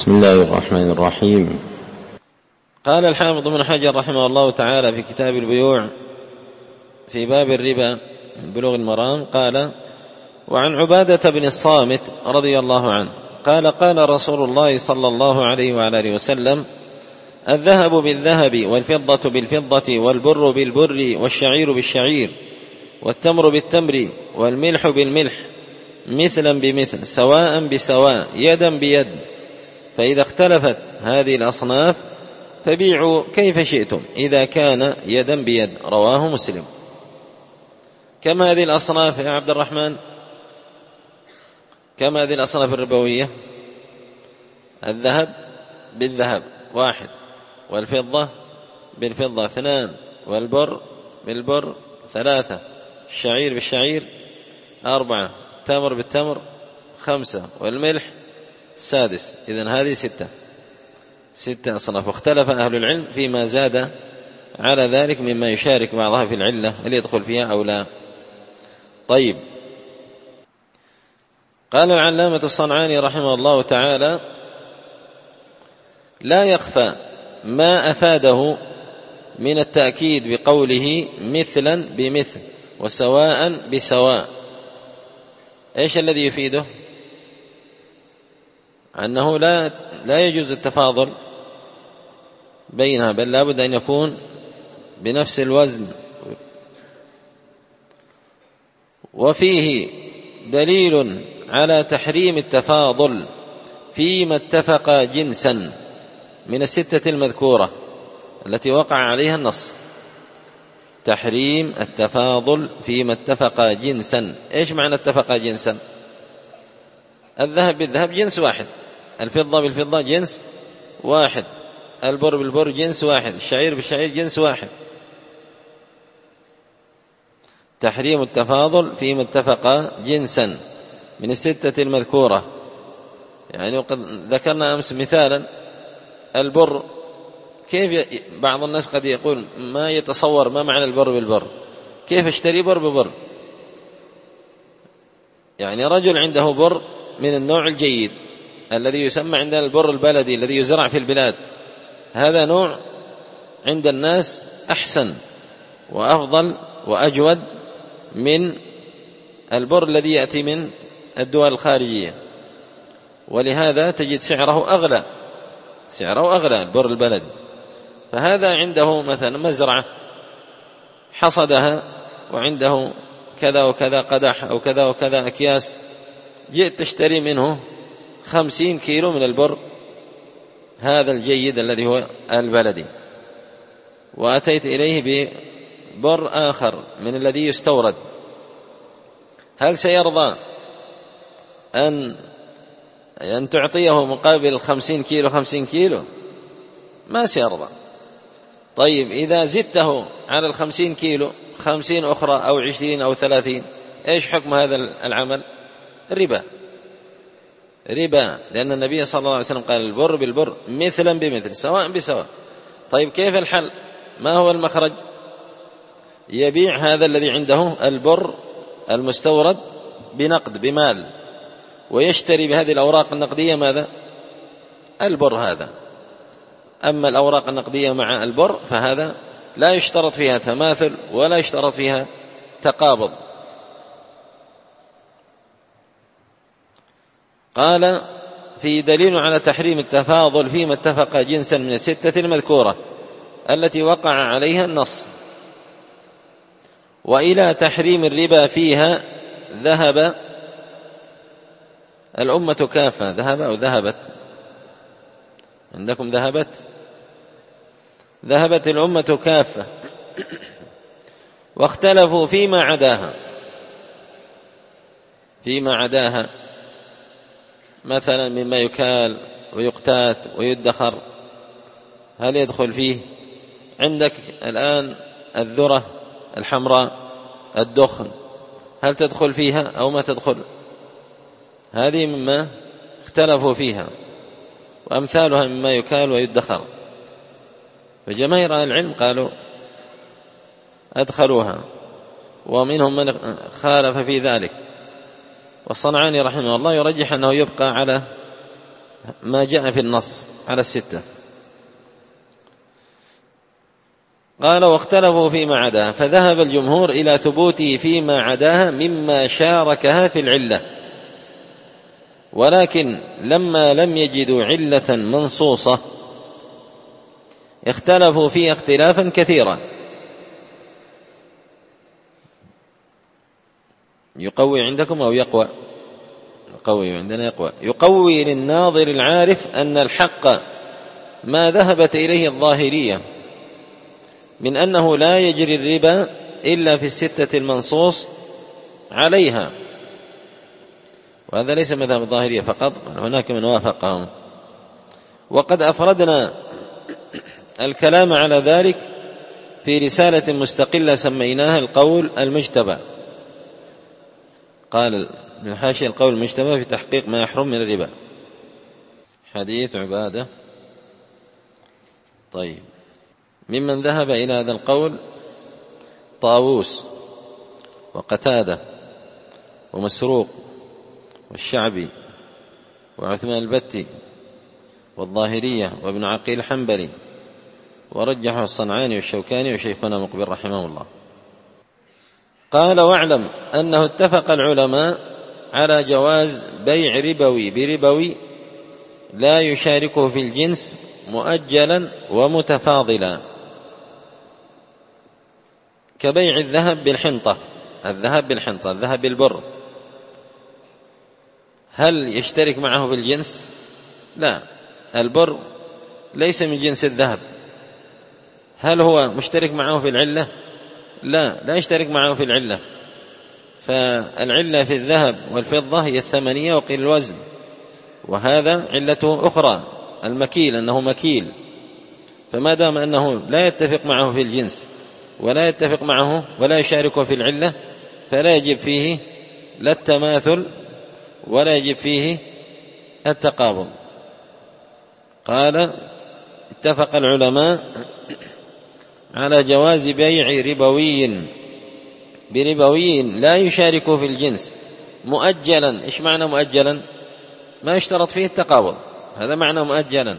بسم الله الرحمن الرحيم. قال الحافظ ابن حجر رحمه الله تعالى في كتاب البيوع في باب الربا بلوغ المرام قال: وعن عبادة بن الصامت رضي الله عنه قال: قال رسول الله صلى الله عليه وعلى آله وسلم: الذهب بالذهب والفضة بالفضة والبر بالبر والشعير بالشعير والتمر بالتمر والملح بالملح مثلا بمثل سواء بسواء يدا بيد، فإذا اختلفت هذه الأصناف فبيعوا كيف شئتم إذا كان يدا بيد. رواه مسلم. كما هذه الأصناف يا عبد الرحمن؟ كما هذه الأصناف الربوية؟ الذهب بالذهب 1، والفضة بالفضة 2، والبر بالبر 3، الشعير بالشعير 4، التمر بالتمر 5، والملح 6. إذن هذه 6 أصناف. واختلف أهل العلم فيما زاد على ذلك مما يشارك بعضها في العلة هل يدخل فيها أو لا. طيب، قال العلامة الصنعاني رحمه الله تعالى: لا يخفى ما أفاده من التأكيد بقوله مثلا بمثل وسواء بسواء. إيش الذي يفيده؟ أنه لا يجوز التفاضل بينها، بل لابد أن يكون بنفس الوزن. وفيه دليل على تحريم التفاضل فيما اتفق جنسا من الستة المذكورة التي وقع عليها النص. تحريم التفاضل فيما اتفق جنسا. إيش معنى اتفق جنسا؟ الذهب بالذهب جنس واحد، الفضة بالفضة جنس واحد، البر بالبر جنس واحد، الشعير بالشعير جنس واحد. تحريم التفاضل فيما اتفق جنسا من الستة المذكورة. يعني وقد ذكرنا أمس مثالا: البر، كيف بعض الناس قد يقول ما يتصور ما معنى البر بالبر، كيف اشتري بر ببر؟ يعني رجل عنده بر من النوع الجيد الذي يسمى عندنا البر البلدي الذي يزرع في البلاد، هذا نوع عند الناس أحسن وأفضل وأجود من البر الذي يأتي من الدول الخارجية، ولهذا تجد سعره أغلى البر البلدي. فهذا عنده مثلا مزرعة حصدها وعنده كذا وكذا قدح أو كذا وكذا أكياس، جئت تشتري منه 50 كيلو من البر هذا الجيد الذي هو البلدي، وأتيت إليه ببر آخر من الذي يستورد، هل سيرضى أن تعطيه مقابل 50 كيلو 50 كيلو؟ ما سيرضى. طيب، إذا زدته على 50 كيلو 50 أخرى أو 20 أو 30، إيش حكم هذا العمل؟ ربا، لأن النبي صلى الله عليه وسلم قال: البر بالبر مثلا بمثل سواء بسواء. طيب، كيف الحل؟ ما هو المخرج؟ يبيع هذا الذي عنده البر المستورد بنقد بمال، ويشتري بهذه الأوراق النقدية ماذا؟ البر هذا. أما الأوراق النقدية مع البر فهذا لا يشترط فيها تماثل ولا يشترط فيها تقابض. قال: في دليل على تحريم التفاضل فيما اتفق جنسا من الستة المذكورة التي وقع عليها النص. وإلى تحريم الربا فيها ذهب الأمة كافة. ذهب أو ذهبت؟ عندكم ذهبت الأمة كافة، واختلفوا فيما عداها مثلا مما يكال ويقتات ويدخر، هل يدخل فيه؟ عندك الآن الذرة الحمراء، الدخن، هل تدخل فيها أو ما تدخل؟ هذه مما اختلفوا فيها، وأمثالها مما يكال ويدخر. فجماهير أهل العلم قالوا أدخلوها، ومنهم من خالف في ذلك. والصنعاني رحمه الله يرجح أنه يبقى على ما جاء في النص على الستة. قال واختلفوا فيما عداها، فذهب الجمهور إلى ثبوته فيما عداها مما شاركها في العلة، ولكن لما لم يجدوا علة منصوصة اختلفوا فيها اختلافا كثيرا. يقوي عندكم أو يقوى؟ يقوي عندنا يقوى. يقوي للناظر العارف أن الحق ما ذهبت إليه الظاهرية من أنه لا يجري الربا إلا في الستة المنصوص عليها، وهذا ليس مذهب الظاهرية فقط، هناك من وافقهم. وقد أفردنا الكلام على ذلك في رسالة مستقلة سميناها القول المجتبى. قال من حاشية القول المجتبى في تحقيق ما يحرم من الربا. حديث عبادة. طيب، ممن ذهب إلى هذا القول طاووس وقتادة ومسروق والشعبي وعثمان البتي والظاهرية وابن عقيل الحنبلي، ورجحه الصنعاني والشوكاني وشيخنا مقبل رحمه الله. قال واعلم أنه اتفق العلماء على جواز بيع ربوي بربوي لا يشاركه في الجنس مؤجلا ومتفاضلا، كبيع الذهب بالحنطة. الذهب بالبر هل يشترك معه في الجنس؟ لا، البر ليس من جنس الذهب. هل هو مشترك معه في العلة؟ لا يشترك معه في العلة. فالعلة في الذهب والفضة هي الثمنية وقيل الوزن، وهذا علته أخرى المكيل، أنه مكيل. فما دام أنه لا يتفق معه في الجنس ولا يتفق معه ولا يشاركه في العلة، فلا يجب فيه لا التماثل ولا يجب فيه التقابض. قال اتفق العلماء على جواز بيع ربوي بربوي لا يشاركه في الجنس مؤجلا. إيش معنى مؤجلا؟ ما يشترط فيه التقابض، هذا معنى مؤجلا.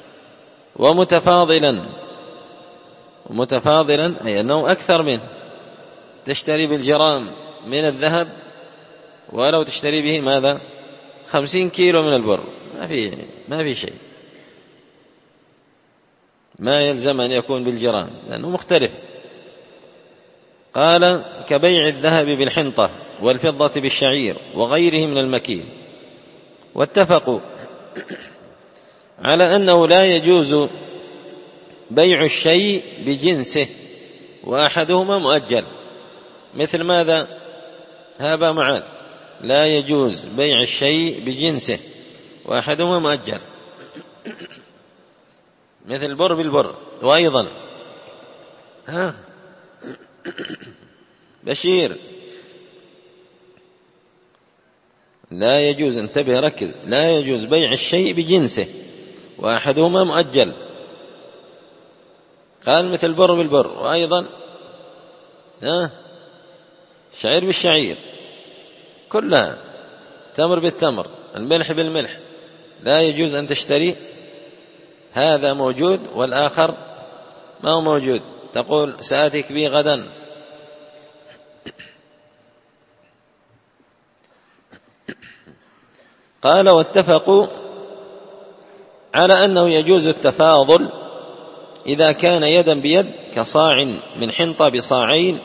ومتفاضلا أي أنه أكثر منه، تشتري بالجرام من الذهب ولو تشتري به ماذا؟ 50 كيلو من البر، ما في شيء، ما يلزم أن يكون بالجرام لأنه مختلف. قال كبيع الذهب بالحنطة والفضة بالشعير وغيره من المكيل. واتفقوا على أنه لا يجوز بيع الشيء بجنسه وأحدهما مؤجل. مثل ماذا؟ هذا معاذ، لا يجوز بيع الشيء بجنسه وأحدهما مؤجل، مثل البر بالبر. وأيضا بشير، لا يجوز، انتبه ركز، لا يجوز بيع الشيء بجنسه وأحدهما مؤجل. قال مثل البر بالبر، وأيضا شعير بالشعير، كلها تمر بالتمر، الملح بالملح، لا يجوز أن تشتري هذا موجود والآخر ما هو موجود، تقول سآتيك به غدا. قال واتفقوا على أنه يجوز التفاضل إذا كان يدا بيد، كصاع من حنطة بصاعين.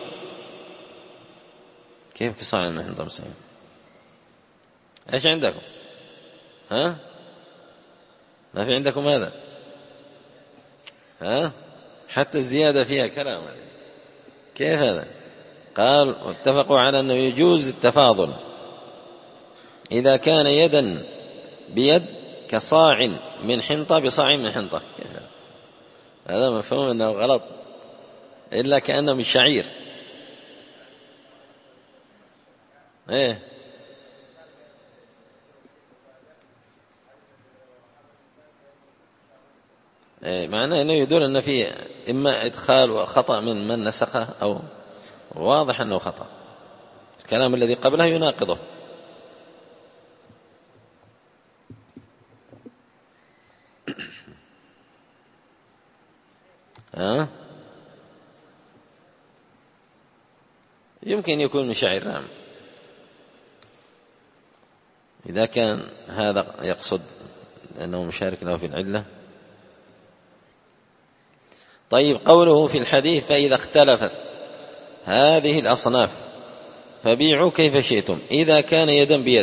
كيف كصاع من حنطة بصاعين؟ ايش عندكم؟ ما في عندكم هذا؟ حتى الزيادة فيها كلام. كيف هذا؟ قال واتفقوا على أنه يجوز التفاضل إذا كان يدا بيد، كصاع من حنطة بصاع من حنطة. هذا مفهوم أنه غلط، إلا كأنه من شعير. معناه أنه يدل أن فيه إما إدخال وخطأ من نسخه، أو واضح أنه خطأ. الكلام الذي قبله يناقضه. يمكن يكون من شعير، نعم، إذا كان هذا يقصد أنه مشارك له في العلة. طيب، قوله في الحديث فإذا اختلفت هذه الأصناف فبيعوا كيف شئتم إذا كان يدا بيد،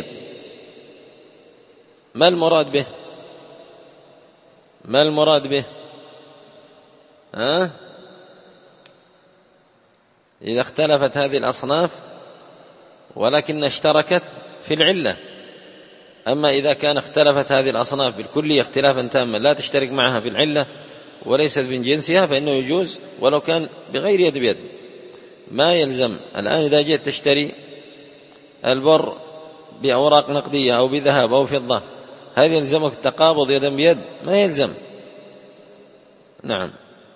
ما المراد به؟ ما المراد به؟ إذا اختلفت هذه الأصناف ولكن اشتركت في العلة. أما إذا كان اختلفت هذه الأصناف بالكلية اختلافا تاما لا تشترك معها في العلة وليست من جنسها فإنه يجوز ولو كان بغير يد بيد. ما يلزم الآن إذا جئت تشتري البر بأوراق نقدية أو بذهب أو فضة، هذا يلزمك التقابض يدا بيد؟ ما يلزم. نعم.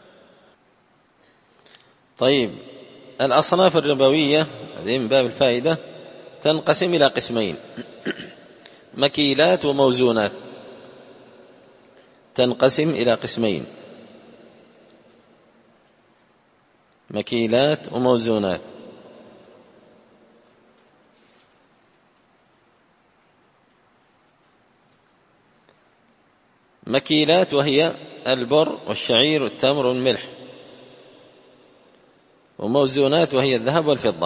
طيب، الأصناف الربوية هذه من باب الفائدة تنقسم إلى قسمين: مكيلات وموزونات. تنقسم إلى قسمين: مكيلات وموزونات. مكيلات وهي البر والشعير والتمر والملح، وموزونات وهي الذهب والفضة.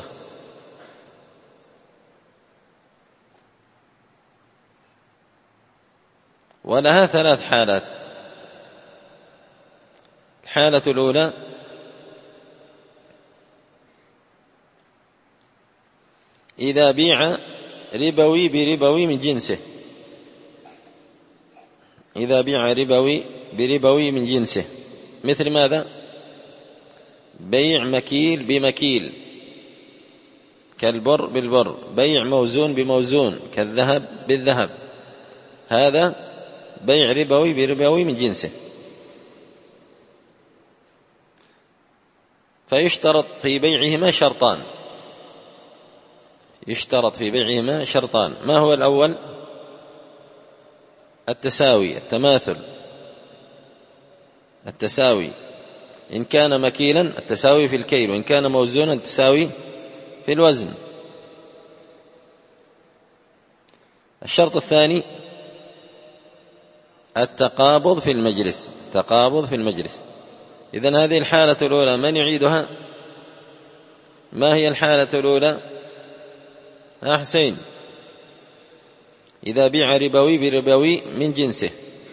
ولها 3 حالات. الحالة الأولى إذا بيع ربوي بربوي من جنسه. إذا بيع ربوي بربوي من جنسه، مثل ماذا؟ بيع مكيل بمكيل كالبر بالبر، بيع موزون بموزون كالذهب بالذهب، هذا بيع ربوي بربوي من جنسه. فيشترط في بيعهما شرطان. يشترط في بيعهما شرطان. ما هو الأول؟ التساوي، التماثل. التساوي إن كان مكيلا التساوي في الكيل، وإن كان موزونا التساوي في الوزن. الشرط الثاني التقابض في المجلس. التقابض في المجلس. إذن هذه الحالة الأولى من يعيدها؟ ما هي الحالة الأولى؟ حسين. إذا بيع ربوي بربوي من جنسه،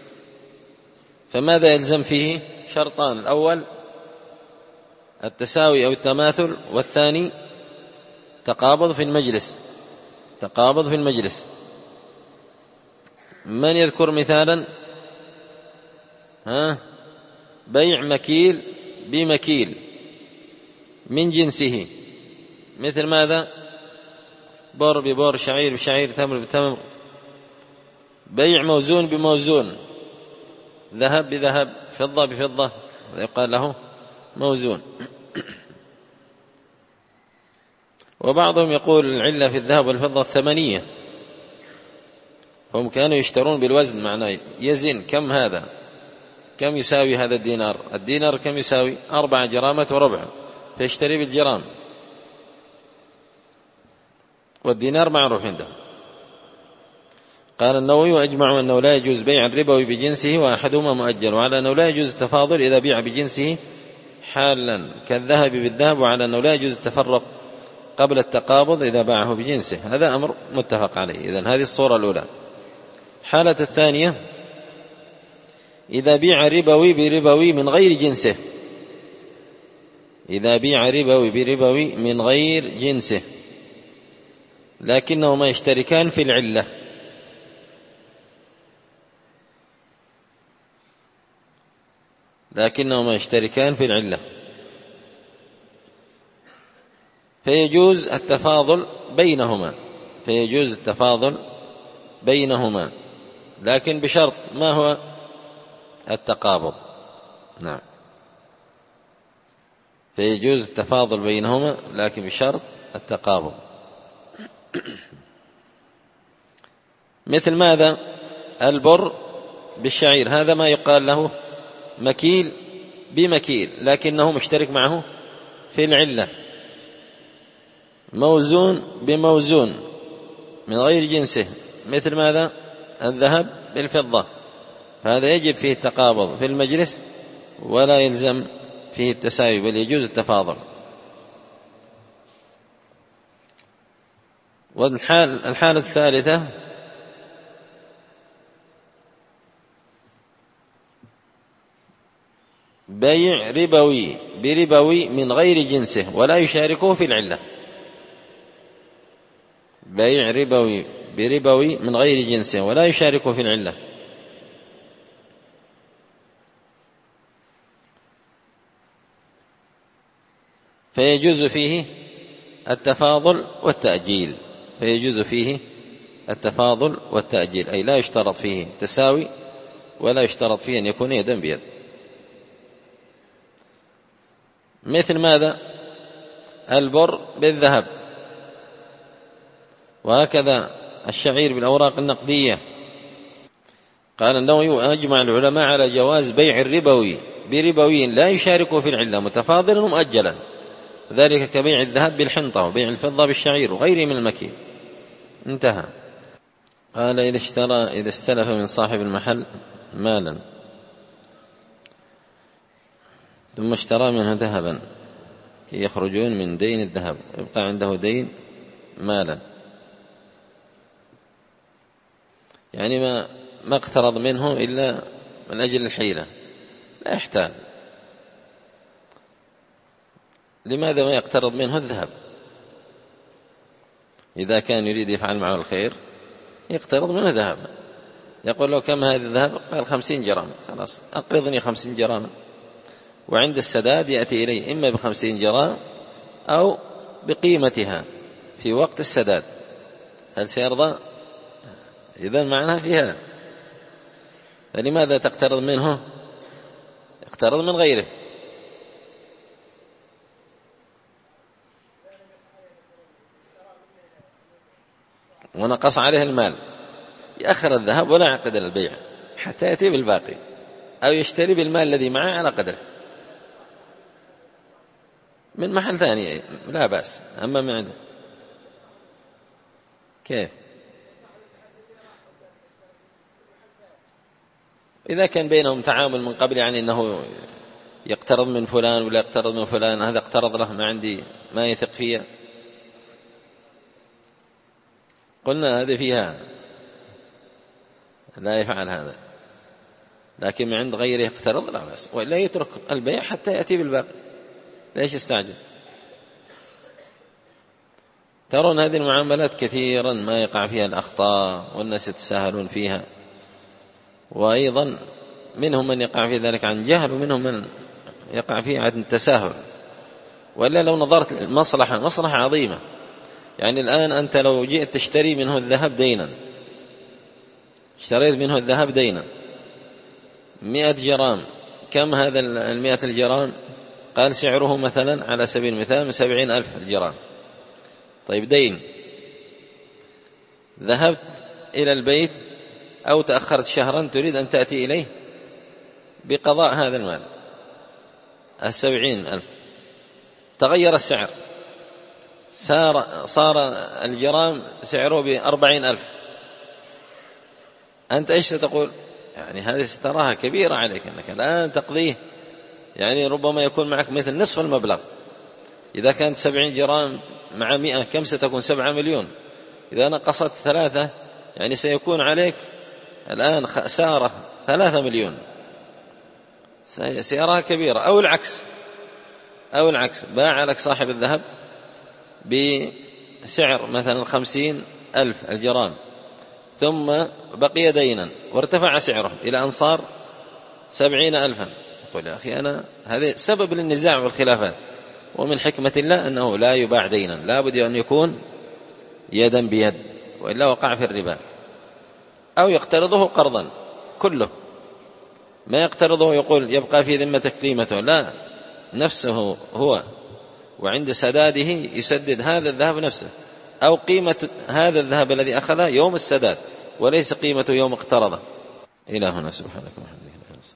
فماذا يلزم فيه؟ شرطان: الأول التساوي أو التماثل، والثاني تقابض في المجلس. تقابض في المجلس. من يذكر مثالا؟ بيع مكيل بمكيل من جنسه، مثل ماذا؟ بر ببر، شعير بشعير، تمر بتمر. بيع موزون بموزون، ذهب بذهب، فضة بفضة، هذا يقال له موزون. وبعضهم يقول العلة في الذهب والفضة الثمنية، هم كانوا يشترون بالوزن، معناه يزن كم هذا، كم يساوي هذا الدينار. الدينار كم يساوي؟ 4 جرامات وربع، فيشتري بالجرام، والدينار معروف عنده. قال النووي: وأجمعوا أنه لا يجوز بيع الربوي بجنسه وأحدهما مؤجل، وعلى أنه لا يجوز التفاضل إذا بيع بجنسه حالا كالذهب بالذهب، وعلى أنه لا يجوز التفرق قبل التقابض إذا باعه بجنسه. هذا أمر متفق عليه. إذن هذه الصورة الأولى. حالة الثانية إذا بيع ربوي بربوي من غير جنسه. إذا بيع ربوي بربوي من غير جنسه لكنهما يشتركان في العلة. لكنهما يشتركان في العلة، فيجوز التفاضل بينهما. فيجوز التفاضل بينهما، لكن بشرط. ما هو؟ التقابض. نعم. فيجوز التفاضل بينهما لكن بشرط التقابض. مثل ماذا؟ البر بالشعير، هذا ما يقال له مكيل بمكيل، لكنه مشترك معه في العلة. موزون بموزون من غير جنسه، مثل ماذا؟ الذهب بالفضة، فهذا يجب فيه التقابض في المجلس ولا يلزم فيه التساوي، بل يجوز التفاضل. والحالة الثالثة بيع ربوي بربوي من غير جنسه ولا يشاركه في العلة. بيع ربوي بربوي من غير جنسه ولا يشاركه في العلة. فيجوز فيه التفاضل والتأجيل. فيجوز فيه التفاضل والتأجيل، أي لا يشترط فيه تساوي ولا يشترط فيه أن يكون يدا بيد. مثل ماذا؟ البر بالذهب، وهكذا الشعير بالأوراق النقدية. قال النووي: أجمع العلماء على جواز بيع الربوي بربوي لا يشاركه في العلة متفاضلا ومؤجلا، ذلك كبيع الذهب بالحنطة وبيع الفضة بالشعير وغيره من المكيل. انتهى. قال: إذا استلف من صاحب المحل مالا ثم اشترى منه ذهبا كي يخرجون من دين الذهب، يبقى عنده دين مالا، يعني ما اقترض منه إلا من أجل الحيلة، لا يحتاج. لماذا ما يقترض منه الذهب؟ إذا كان يريد يفعل معه الخير يقترض منه ذهب، يقول له: كم هذا الذهب؟ قال: 50 جرام. خلاص، أقرضني 50 جرام، وعند السداد يأتي إليه إما ب50 جرام أو بقيمتها في وقت السداد. هل سيرضى؟ إذن معناها فيها. فلماذا تقترض منه؟ اقترض من غيره. ونقص عليه المال، يأخر الذهب ولا يعقد البيع حتى يأتي بالباقي، أو يشتري بالمال الذي معه على قدره من محل ثاني، لا بأس. أما من عنده كيف؟ إذا كان بينهم تعامل من قبل، يعني أنه يقترض من فلان ولا يقترض من فلان، هذا اقترض له ما عندي ما يثق فيه، قلنا هذه فيها لا يفعل هذا. لكن من عند غيره يقترض لا بأس، وإلا يترك البيع حتى يأتي بالباقي. ليش يستعجل؟ ترون هذه المعاملات كثيرا ما يقع فيها الأخطاء والناس يتساهلون فيها، وأيضا منهم من يقع في ذلك عن جهل، ومنهم من يقع فيه عن تساهل. وإلا لو نظرت المصلحة مصلحة عظيمة، يعني الآن أنت لو جئت تشتري منه الذهب دينا، اشتريت منه الذهب دينا 100 جرام، كم هذا 100 الجرام؟ قال سعره مثلا على سبيل المثال من 70,000 الجرام. طيب دين، ذهبت إلى البيت أو تأخرت شهرا تريد أن تأتي إليه بقضاء هذا المال 70,000، تغير السعر، صار الجرام سعره 40,000. أنت إيش تقول؟ يعني هذه ستراها كبيرة عليك، أنك الآن تقضيه، يعني ربما يكون معك مثل نصف المبلغ. إذا كانت 70 جرام مع 100 كم ستكون؟ 7 مليون. إذا نقصت 3 يعني سيكون عليك الآن خسارة 3 مليون، سيراها كبيرة. أو العكس، باع لك صاحب الذهب بسعر مثلا 50,000 الجرام، ثم بقي دينا وارتفع سعره إلى أن صار 70,000. يقول يا أخي أنا هذا سبب للنزاع والخلافات، ومن حكمة الله أنه لا يباع دينا، لا بد أن يكون يدا بيد، وإلا وقع في الربا. أو يقترضه قرضا كله، ما يقترضه يقول يبقى في ذمتك قيمته، لا، نفسه هو، وعند سداده يسدد هذا الذهب نفسه، أو قيمة هذا الذهب الذي أخذه يوم السداد وليس قيمته يوم اقترضه. إلى هنا، سبحانك.